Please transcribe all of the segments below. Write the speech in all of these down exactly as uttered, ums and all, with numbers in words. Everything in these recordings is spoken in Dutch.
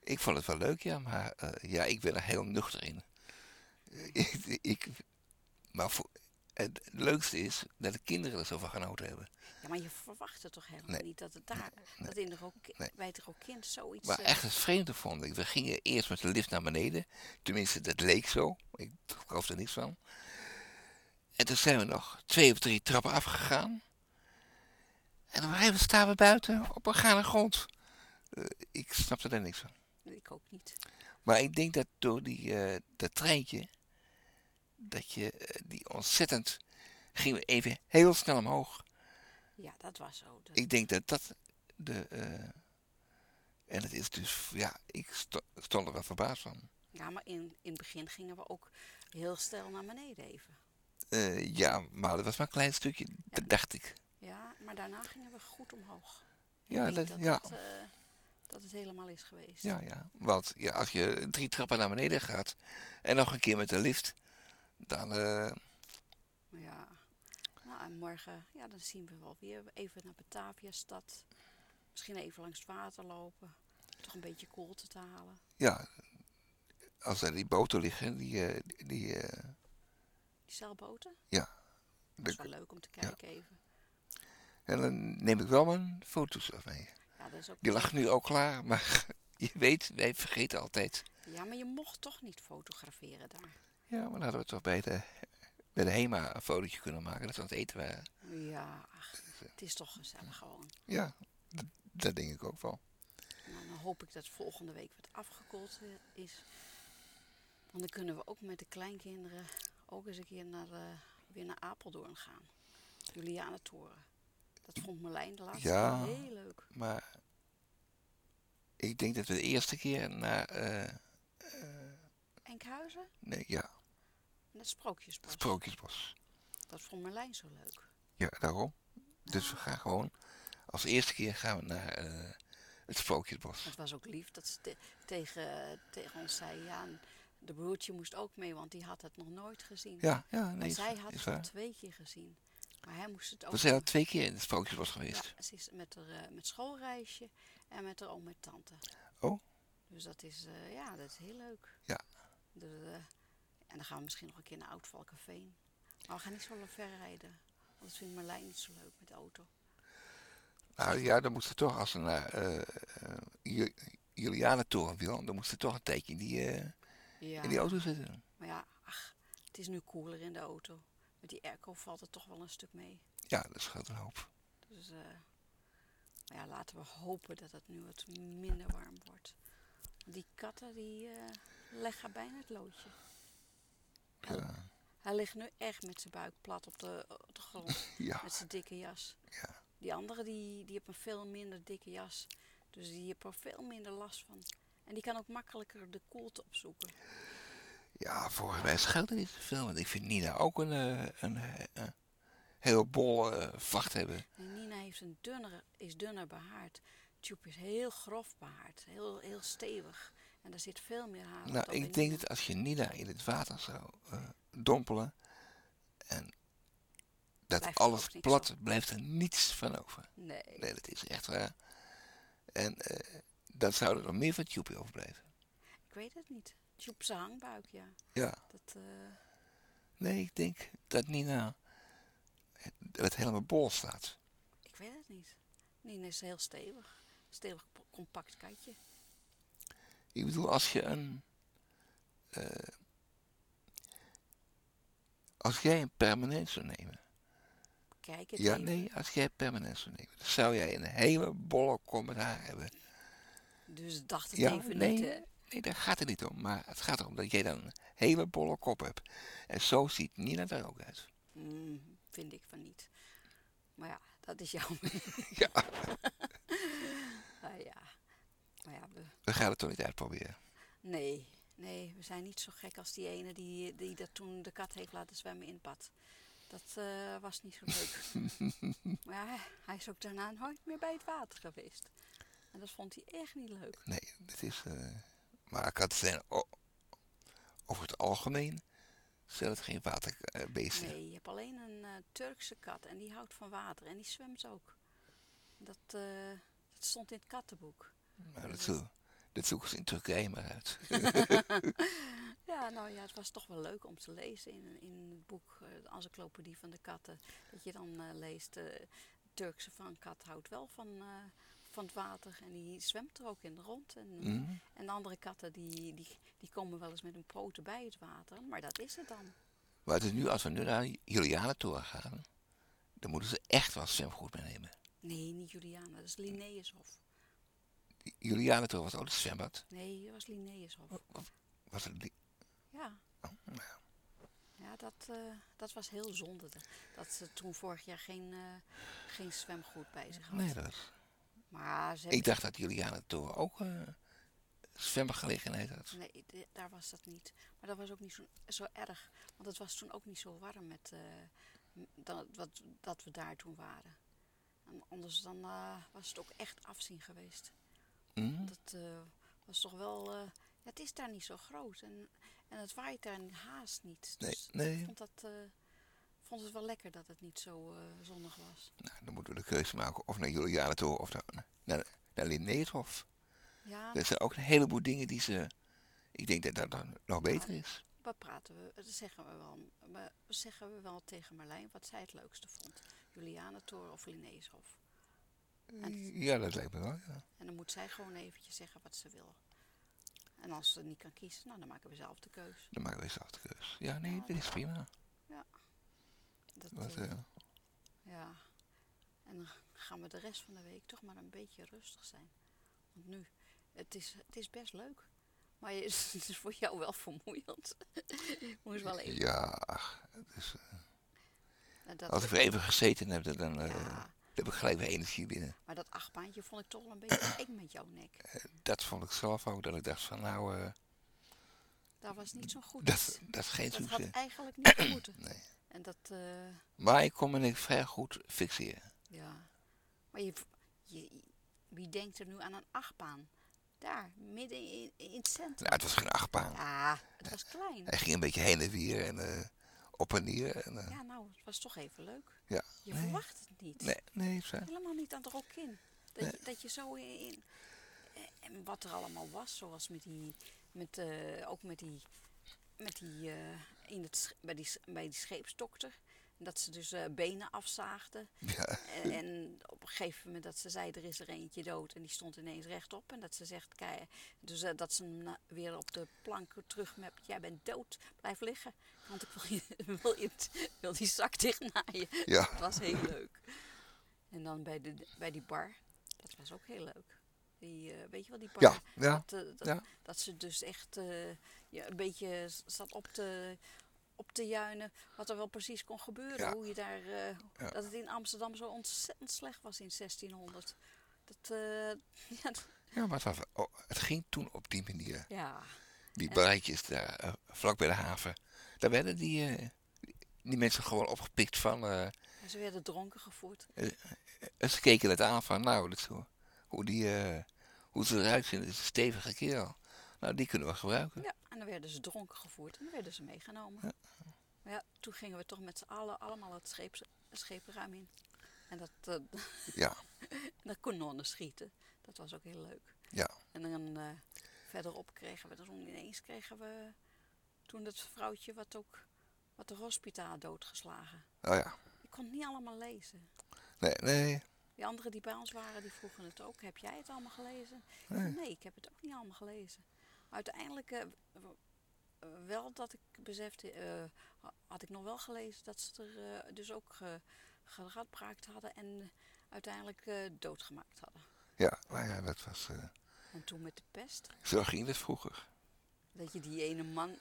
Ik vond het wel leuk, ja, maar uh, ja, ik ben er heel nuchter in. ik, ik, maar voor, het leukste is dat de kinderen er zo van genoten hebben. Ja, maar je verwachtte toch helemaal Nee, niet dat het nee, daar, nee, dat in de Rook, nee. bij het Rokind zoiets... Maar Uh, echt het vreemde vond ik, we gingen eerst met de lift naar beneden. Tenminste, dat leek zo. Ik geloof er niks van. En toen zijn we nog twee of drie trappen afgegaan. En op een gegeven moment staan we buiten op organe grond. Uh, ik snapte er niks van. ik ook niet. Maar ik denk dat door die, uh, dat treintje, dat je uh, die ontzettend, gingen we even heel snel omhoog. Ja, dat was zo. Dat... Ik denk dat dat de, uh, en het is dus, ja, ik sto, stond er wel verbaasd van. Ja, maar in, in het begin gingen we ook heel snel naar beneden even. Uh, ja, maar dat was maar een klein stukje, Ja, dat dacht ik. ja, maar daarna gingen we goed omhoog. Ik Ja, denk dat, dat ja. dat, uh, dat het helemaal is geweest. Ja, ja. Want ja, als je drie trappen naar beneden gaat en nog een keer met de lift, dan... Uh... Ja, nou en morgen, ja, dan zien we wel weer even naar Batavia-stad. Misschien even langs het water lopen. Toch een beetje koelte te halen. Ja, als er die boten liggen, die... Uh, die, uh... die zeilboten? Ja. Dat is wel leuk om te kijken ja. even. En dan neem ik wel mijn foto's af mee. Ja, dat is ook die lag nu ook klaar, maar je weet, wij vergeten altijd. Ja, maar je mocht toch niet fotograferen daar? Ja, maar dan hadden we toch bij de, bij de HEMA een fotootje kunnen maken, dat we aan het eten waren. Ja, ach, het is toch gezellig gewoon. Ja, dat, dat denk ik ook wel. Nou, dan hoop ik dat volgende week wat afgekoeld is. Want dan kunnen we ook met de kleinkinderen ook eens een keer naar, uh, weer naar Apeldoorn gaan. Julianentoren. Dat vond Marlijn de laatste ja, keer heel leuk. Maar ik denk dat we de eerste keer naar... Uh, uh, Enkhuizen? Nee, ja. Naar Sprookjesbos. Sprookjesbos. Dat vond Marlijn zo leuk. Ja, daarom. Dus ja. we gaan gewoon... Als eerste keer gaan we naar uh, het Sprookjesbos. Het was ook lief dat ze te, tegen, tegen ons zei... Ja, de broertje moest ook mee, want die had het nog nooit gezien. Ja, ja. Nee, en zij had het al twee keer gezien. Maar hij moest het ook... We zijn al twee keer in het Sprookjesbos geweest. Ja, ze is met haar uh, met schoolreisje en met haar oom met tante. Oh? Dus dat is, uh, ja, dat is heel leuk. Ja. Dus, uh, en dan gaan we misschien nog een keer naar Oud-Valkenveen. Maar we gaan niet zo ver rijden. Want dat vindt Marlijn niet zo leuk met de auto. Nou ja, dan moest er toch, als ze naar uh, uh, Julianentoren wil, dan moest er toch een tijdje in die, uh, ja. in die auto zitten. Maar ja, ach, het is nu koeler in de auto. Met die airco valt het toch wel een stuk mee. Ja, dat scheelt een hoop. Dus uh, maar ja, laten we hopen dat het nu wat minder warm wordt. Die katten, die uh, leggen bijna het loodje. Ja. Hij, hij ligt nu echt met zijn buik plat op de, op de grond. Ja. Met zijn dikke jas. Ja. Die andere, die, die heeft een veel minder dikke jas. Dus die heeft er veel minder last van. En die kan ook makkelijker de koelte opzoeken. Ja, volgens mij scheelt het niet zoveel. Want ik vind Nina ook een, een, een, een heel bol uh, vacht hebben. En Nina heeft een dunner, is dunner behaard. Tjoep is heel grof behaard. Heel, heel stevig. En daar zit veel meer haar op. Nou, ik denk dat als je Nina in het water zou uh, dompelen en dat blijft alles plat, op. Blijft er niets van over. Nee. Nee, dat is echt waar. En uh, dan zou er nog meer van Tjoep overblijven. Ik weet het niet. Tjoep zijn hangbuik, ja. Ja. Dat, uh... Nee, ik denk dat Nina het helemaal bol staat. Ik weet het niet. Nina is heel stevig. Stevig, compact katje. Ik bedoel, als je een... Uh, als jij een permanent zou nemen... Kijk het Ja, even. nee, als jij permanent zou nemen... dan zou jij een hele bolle kom met haar hebben. Dus dacht het ja, even nee, niet, hè? Nee, daar gaat het niet om. Maar het gaat erom dat jij dan een hele bolle kop hebt. En zo ziet Nina er ook uit. Mm, vind ik van niet. Maar ja, dat is jouw mening. Ja. uh, ja. Maar ja, we... we gaan het toch niet uitproberen? Nee, nee, we zijn niet zo gek als die ene die, die dat toen de kat heeft laten zwemmen in het bad. Dat uh, was niet zo leuk. Maar ja, hij is ook daarna nooit meer bij het water geweest. En dat vond hij echt niet leuk. Nee, dat is... Uh, maar katten zijn oh, over het algemeen... zijn het geen waterbeesten. Nee, je hebt alleen een uh, Turkse kat en die houdt van water en die zwemt ook. Dat, uh, dat stond in het kattenboek. Nou, dat, is, dat Dat zoeken ze in Turkije maar uit. Ja, nou ja, het was toch wel leuk om te lezen in, in het boek uh, de Encyclopedie van de katten. Dat je dan uh, leest, uh, de Turkse vankat houdt wel van, uh, van het water en die zwemt er ook in rond. En, Mm. en de andere katten die, die, die komen wel eens met hun poten bij het water, maar dat is het dan. Maar het is nu, als we nu naar Julianentoren gaan, dan moeten ze echt wel zwemgoed meenemen. Nee, niet Juliana, dat is Linnaeushof. Julianentoren was ook het zwembad. Nee, dat was Linnaeushof. Was het li- Ja. oh, nou. Ja, dat, uh, dat was heel zonde. Dat ze toen vorig jaar geen, uh, geen zwemgoed bij zich had. Nee, dat is... Maar ze Ik dacht dat Julianentoren ook uh, zwemgelegenheid had. Nee, de, daar was dat niet. Maar dat was ook niet zo, zo erg. Want het was toen ook niet zo warm met, uh, dat, wat, dat we daar toen waren. En anders dan uh, was het ook echt afzien geweest. Mm. Dat uh, was toch wel... Uh, ja, het is daar niet zo groot. En, en het waait daar haast niet. Dus nee, nee. ik vond, dat, uh, vond het wel lekker dat het niet zo uh, zonnig was. Nou, dan moeten we de keuze maken of naar Julianentoren of naar, naar, naar Linnaeushof. Ja, Er zijn ook een heleboel dingen die ze... Ik denk dat dat dan nog beter is. Wat praten we? Dat zeggen we wel. Maar zeggen we wel tegen Marlijn wat zij het leukste vond. Julianentoren of Linnaeushof. En, ja, dat lijkt me wel, ja. En dan moet zij gewoon eventjes zeggen wat ze wil. En als ze niet kan kiezen, nou, dan maken we zelf de keus. Dan maken we zelf de keus. Ja, nee, ja, dat is prima. Ja. Dat, wat, uh, uh, ja. En dan gaan we de rest van de week toch maar een beetje rustig zijn. Want nu, het is, het is best leuk. Maar het is voor jou wel vermoeiend. Moest wel even. Ja, dus, uh, dat als ik weer even gezeten heb, dan, uh, ja. dan heb ik gelijk weer energie binnen. Maar dat achtbaantje vond ik toch wel een beetje eng met jouw nek. Uh, dat vond ik zelf ook, dat ik dacht van nou... Uh, dat was niet zo goed. Dat, dat is geen Dat succes. had eigenlijk niet moeten. Nee. En dat, uh, maar ik kon me nek vrij goed fixeren. Ja. Maar je, je, wie denkt er nu aan een achtbaan? Daar, midden in, in het centrum. Nou, het was geen achtbaan. Ja, het was klein. Hij ging een beetje heen en weer en uh, op en neer. En, uh, ja, nou, het was toch even leuk. Ja. Je nee. verwacht het niet. Nee, nee. Zo. Helemaal niet aan de rokin. Dat, nee. je, dat je zo in, in... En wat er allemaal was, zoals met die... Met, uh, ook met die... Met die, uh, in het, bij, die bij die scheepsdokter. Dat ze dus uh, benen afzaagden. Ja. En, en op een gegeven moment dat ze zei, er is er eentje dood. En die stond ineens rechtop. En dat ze zegt, kijk, dus uh, dat ze hem weer op de plank terugmept. Jij bent dood, blijf liggen. Want ik wil, je, wil, je, wil die zak dicht naaien. Ja. Dat was heel leuk. En dan bij, de, bij die bar, dat was ook heel leuk. Die, uh, weet je wel, die bar? Ja, ja, dat, uh, dat, ja. dat ze dus echt uh, ja, een beetje zat op te, op te juinen wat er wel precies kon gebeuren. Ja. Hoe je daar, uh, ja. dat het in Amsterdam zo ontzettend slecht was in zestienhonderd. Dat, uh, ja, ja, maar het, was, oh, het ging toen op die manier. Ja. Die barretjes daar, uh, vlak bij de haven. Daar werden die, uh, die, die mensen gewoon opgepikt van... Uh, en ze werden dronken gevoerd. Uh, uh, ze keken het aan van, nou, dat zo, hoe, die, uh, hoe ze eruit zien, dat is een stevige kerel. Nou, die kunnen we gebruiken. Ja, en dan werden ze dronken gevoerd en dan werden ze meegenomen. Ja. Maar ja, toen gingen we toch met z'n allen allemaal het scheep, scheepruim in. En dat, uh, ja. en dan kanonnen schieten. Dat was ook heel leuk. Ja. En dan uh, verderop kregen we, toen ineens kregen we toen dat vrouwtje wat ook, wat de hospitaal doodgeslagen. Oh ja. Ik kon het niet allemaal lezen. Nee, nee. Die anderen die bij ons waren, die vroegen het ook. Heb jij het allemaal gelezen? Nee, nee ik heb het ook niet allemaal gelezen. Uiteindelijk uh, uh, wel dat ik besefte, uh, had ik nog wel gelezen dat ze er uh, dus ook uh, geradbraakt hadden en uiteindelijk uh, doodgemaakt hadden. Ja, maar ja, dat was... Uh... En toen met de pest. Zo ging het vroeger. Dat je die ene man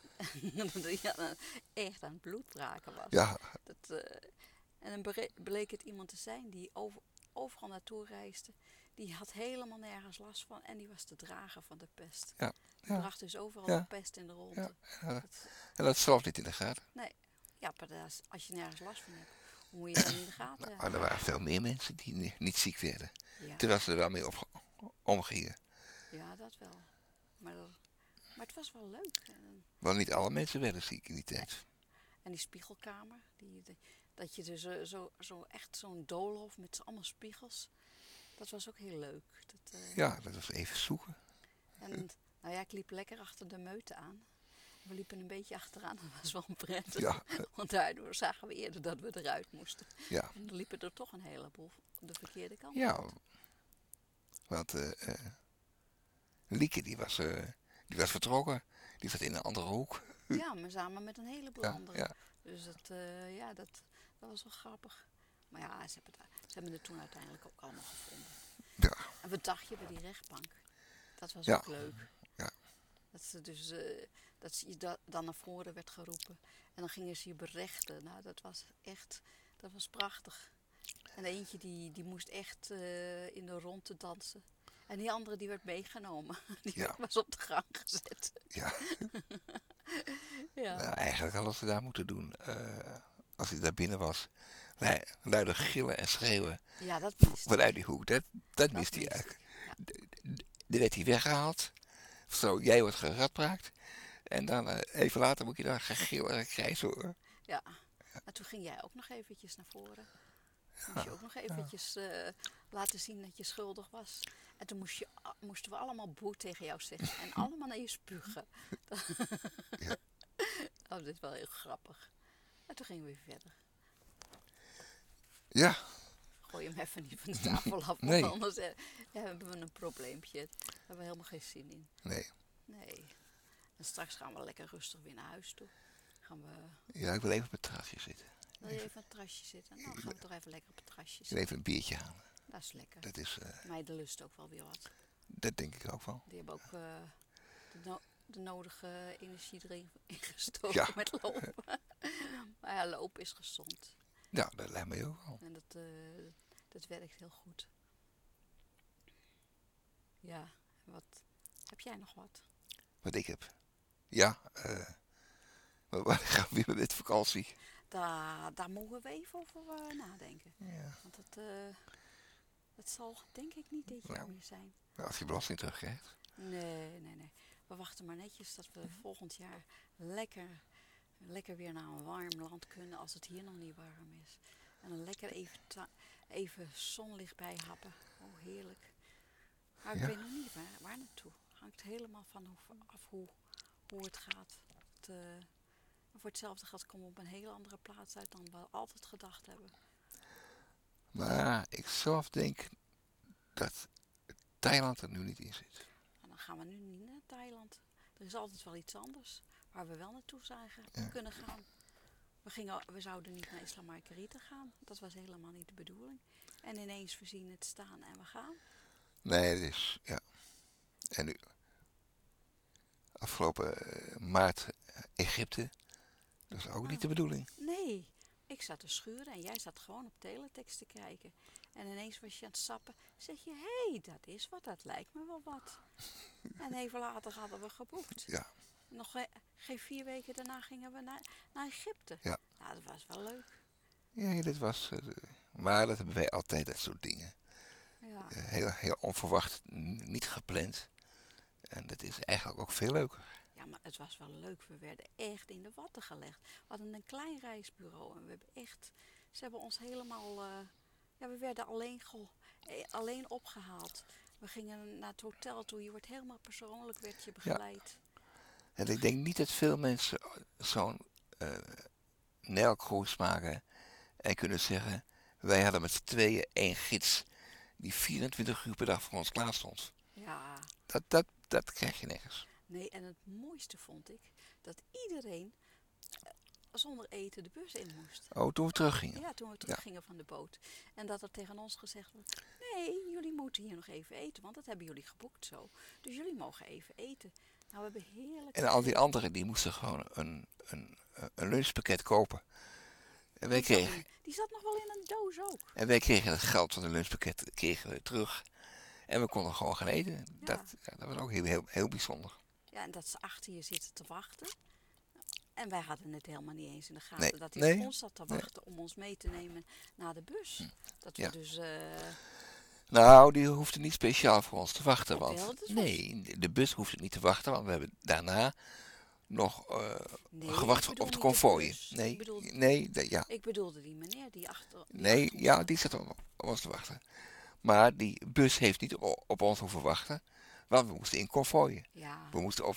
die echt aan het bloed braken was. Ja. Dat, uh, en dan bleek het iemand te zijn die over, overal naartoe reisde. Die had helemaal nergens last van en die was de drager van de pest. Ja. Die ja. bracht dus overal ja. de pest in de ronde. Ja. Ja. Dat, en dat zelf niet in de gaten. Nee, ja, maar als je nergens last van hebt, hoe moet je dat in de gaten nou, hebben? er waren veel meer mensen die niet ziek werden. Ja. Terwijl ze er wel mee op, omgingen. Ja, dat wel. Maar, maar het was wel leuk. Want niet alle mensen werden ziek in die tijd. Nee. En die spiegelkamer, die, die, dat je dus uh, zo, zo echt zo'n doolhof met allemaal spiegels. Dat was ook heel leuk. Dat, uh, ja, dat was even zoeken. En nou ja, ik liep lekker achter de meute aan. We liepen een beetje achteraan, dat was wel prettig. Ja, Want daardoor zagen we eerder dat we eruit moesten. ja, En er liepen er toch een heleboel de verkeerde kant ja. uit. Want eh eh, Lieke, die was, eh, die was vertrokken. Die zat in een andere hoek. Ja, maar samen met een heleboel Ja, anderen. ja, Dus dat, eh, ja, dat, dat was wel grappig. Maar ja, ze hebben, het, ze hebben het toen uiteindelijk ook allemaal gevonden. ja, En wat dacht je bij die rechtbank? Dat was Ja. ook leuk. Ja. Dat ze dus eh, dat ze je da- dan naar voren werd geroepen. En dan gingen ze je berechten. Nou, dat was echt, dat was prachtig. En eentje die, die moest echt eh, in de rondte dansen. En die andere die werd meegenomen. Die Ja. was op de gang gezet. ja. Ja. Nou, eigenlijk hadden ze daar moeten doen. eh, als hij daar binnen was. Lui- Luider gillen en schreeuwen Ja, dat mist. vanuit die hoek. Dat, dat mist hij mist eigenlijk. Ja. Dan werd hij weggehaald. Zo, jij wordt geradbraakt. En dan eh, even later moet je dan gegil en gekrijs horen. Ja. En toen ging jij ook nog eventjes naar voren. Toen moest je ook nog eventjes eh, laten zien dat je schuldig was. En toen moest je, a- moesten we allemaal boe tegen jou zeggen. En allemaal naar je spugen. Ja. Oh, dit is wel heel grappig. En toen gingen we weer verder. Ja, Gooi hem even niet van de tafel af. Nee. Want anders eh, hebben we een probleempje. Daar hebben we helemaal geen zin in. nee. Nee. En straks gaan we lekker rustig weer naar huis toe. Gaan we... Ja, ik wil even op het terrasje zitten. Wil je even op het terrasje zitten? Nou, dan gaan we toch even lekker op het terrasje Ik wil zitten. even een biertje halen. Dat is lekker. Dat is, eh, Meiden lust ook wel weer wat. dat denk ik ook wel. Die hebben ook eh, de, no- de nodige energie erin gestoken Ja. met lopen. Maar ja, lopen is gezond. Ja, dat lijkt mij ook wel. En dat, eh, dat werkt heel goed. Ja, en wat heb jij nog wat? Wat ik heb. Ja, eh we we gaan weer met vakantie. Daar, daar mogen we even over eh, nadenken. Ja. Want dat, eh, dat zal denk ik niet dit jaar Nou. meer zijn. Als je belasting terugkrijgt. Nee, nee, nee. We wachten maar netjes dat we volgend jaar lekker, lekker weer naar een warm land kunnen als het hier nog niet warm is. En dan lekker even, ta- even zonlicht bij happen. Oh, heerlijk. Maar ik Ja. weet nog niet waar, waar naartoe. Hangt helemaal van hoe, af hoe, hoe het gaat. Het, eh, voor hetzelfde geld komen we op een hele andere plaats uit dan we altijd gedacht hebben. Maar ik zelf denk dat Thailand er nu niet in zit. En dan gaan we nu niet naar Thailand. Er is altijd wel iets anders waar we wel naartoe zijn ge- Ja. kunnen gaan. We, gingen, we zouden niet naar Isla Margarita gaan. Dat was helemaal niet de bedoeling. En ineens we zien het staan en we gaan. Nee, het is, ja. En nu, afgelopen eh, maart eh, Egypte. Dat is ook niet de bedoeling. Nee, ik zat te schuren en jij zat gewoon op teletext te kijken. En ineens was je aan het sappen. Zeg je, hé, hey, dat is wat, dat lijkt me wel wat. En even later hadden we geboekt. Ja, Nog ge- geen vier weken daarna gingen we naar, naar Egypte. Ja. Nou, dat was wel leuk. ja dit was... eh, maar dat hebben wij altijd, dat soort dingen. Ja. Eh, heel, heel onverwacht, n- niet gepland. En dat is eigenlijk ook veel leuker. Ja, maar het was wel leuk. We werden echt in de watten gelegd. We hadden een klein reisbureau en we hebben echt... Ze hebben ons helemaal... eh, ja, we werden alleen, ge- eh, alleen opgehaald. We gingen naar het hotel toe. Je wordt helemaal persoonlijk werd je begeleid. En ik denk niet dat veel mensen zo'n eh Nijlcruise maken en kunnen zeggen... Wij hadden met z'n tweeën één gids die vierentwintig uur per dag voor ons klaar stond. Ja, Dat, dat, dat krijg je nergens. nee, en het mooiste vond ik dat iedereen eh, zonder eten de bus in moest. Oh, toen we teruggingen. Ja, toen we teruggingen van de boot. En dat er tegen ons gezegd wordt, nee, jullie moeten hier nog even eten, want dat hebben jullie geboekt zo. Dus jullie mogen even eten. Nou, we hebben heerlijk... En al die anderen die moesten gewoon een, een, een lunchpakket kopen. En wij, Die zat kregen, in- Die zat nog wel in een doos ook. en wij kregen het geld van de lunchpakket kregen we terug. En we konden gewoon gaan eten. Dat, ja, dat was ook heel, heel, heel bijzonder. Ja, en dat ze achter je zitten te wachten. En wij hadden het helemaal niet eens in de gaten Nee, dat hij nee, op ons zat te wachten om ons mee te nemen naar de bus. Dat we Ja. dus... eh, Nou, die hoefde niet speciaal voor ons te wachten. Jawel, Want, dat is nee, de bus hoefde niet te wachten. Want we hebben daarna nog eh, nee, gewacht ik op bedoel de niet konvooien. bus. Nee, Ik, bedoel, nee, dat- ja. ik bedoelde die meneer die achter... die Nee, achter ons ja, zat. die zat op, op ons te wachten. Maar die bus heeft niet o- op ons hoeven wachten. Want we moesten in konvooien. Ja, We moesten op